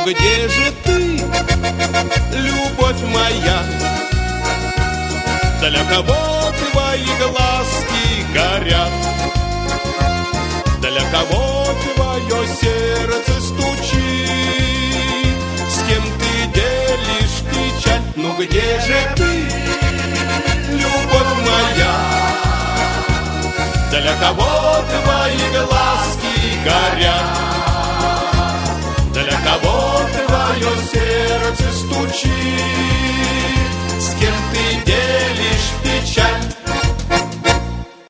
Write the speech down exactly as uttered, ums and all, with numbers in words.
где же ты, любовь моя? Для кого твои глазки горят? Для кого твое сердце стучит? С кем ты делишь печаль? Ну где же ты, любовь моя? Для кого твои глазки горят? Для кого твое сердце стучит? С кем ты делишь